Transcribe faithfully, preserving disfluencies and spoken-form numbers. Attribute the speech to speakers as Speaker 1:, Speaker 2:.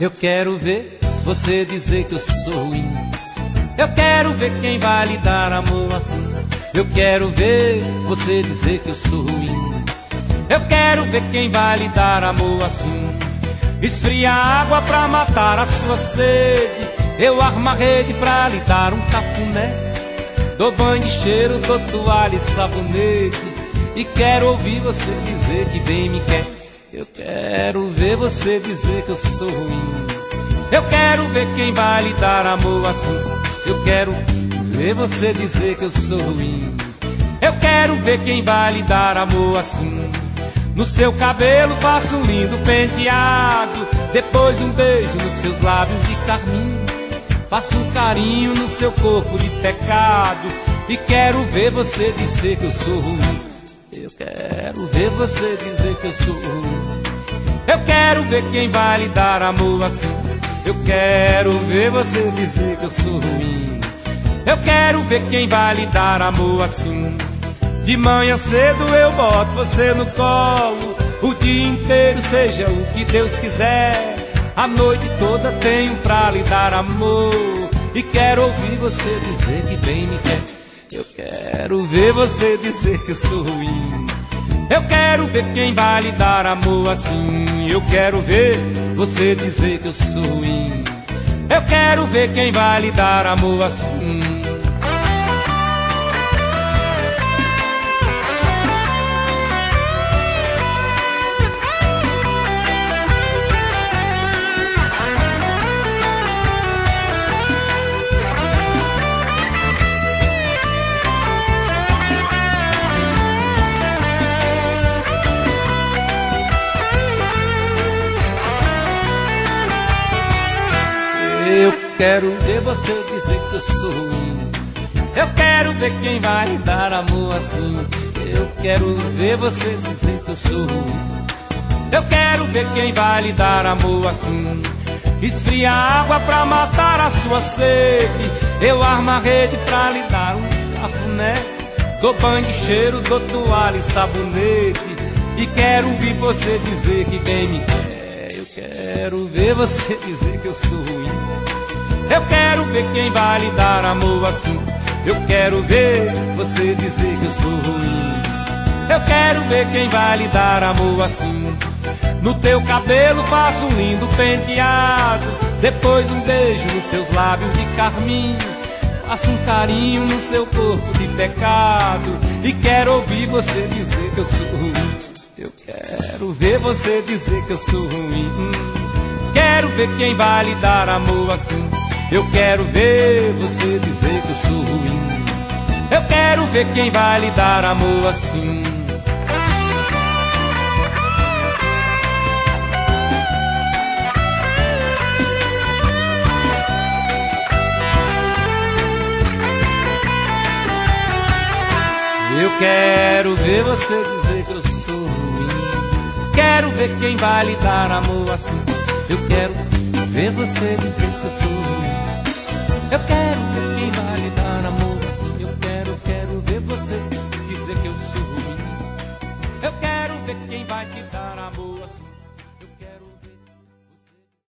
Speaker 1: Eu quero ver você dizer que eu sou ruim. Eu quero ver quem vai lhe dar amor assim. Eu quero ver você dizer que eu sou ruim. Eu quero ver quem vai lhe dar amor assim. Esfria a água pra matar a sua sede. Eu armo a rede pra lhe dar um cafuné. Dou banho de cheiro, dou toalha e sabonete. E quero ouvir você dizer que bem me quer. Eu quero ver você dizer que eu sou ruim. Eu quero ver quem vai lhe dar amor assim. Eu quero ver você dizer que eu sou ruim. Eu quero ver quem vai lhe dar amor assim. No seu cabelo faço um lindo penteado, depois um beijo nos seus lábios de carmim. Faço um carinho no seu corpo de pecado. E quero ver você dizer que eu sou ruim. Eu quero ver você dizer que eu sou ruim. Eu quero ver quem vai lhe dar amor assim. Eu quero ver você dizer que eu sou ruim. Eu quero ver quem vai lhe dar amor assim. De manhã cedo eu boto você no colo, o dia inteiro seja o que Deus quiser. A noite toda tenho pra lhe dar amor. E quero ouvir você dizer que bem me quer. Eu quero ver você dizer que eu sou ruim. Eu quero ver quem vai lhe dar amor assim. Eu quero ver você dizer que eu sou ruim. Eu quero ver quem vai lhe dar amor assim. Eu quero ver você dizer que eu sou ruim. Eu quero ver quem vai lhe dar amor assim. Eu quero ver você dizer que eu sou ruim. Eu quero ver quem vai lhe dar amor assim. Esfria a água pra matar a sua sede. Eu armo a rede pra lhe dar um cafuné. Dou banho de cheiro, dou toalha e sabonete. E quero ouvir você dizer que bem me quer. Eu quero ver você dizer que eu sou ruim. Eu quero ver quem vai lhe dar amor assim. Eu quero ver você dizer que eu sou ruim. Eu quero ver quem vai lhe dar amor assim. No teu cabelo faço um lindo penteado, depois um beijo nos seus lábios de carmim. Faço um carinho no seu corpo de pecado. E quero ouvir você dizer que eu sou ruim. Eu quero ver você dizer que eu sou ruim. Quero ver quem vai lhe dar amor assim. Eu quero ver você dizer que eu sou ruim. Eu quero ver quem vai lhe dar amor assim. Eu quero ver você dizer que eu sou ruim. Quero ver quem vai lhe dar amor assim. Eu quero ver você dizer que eu sou ruim. Eu quero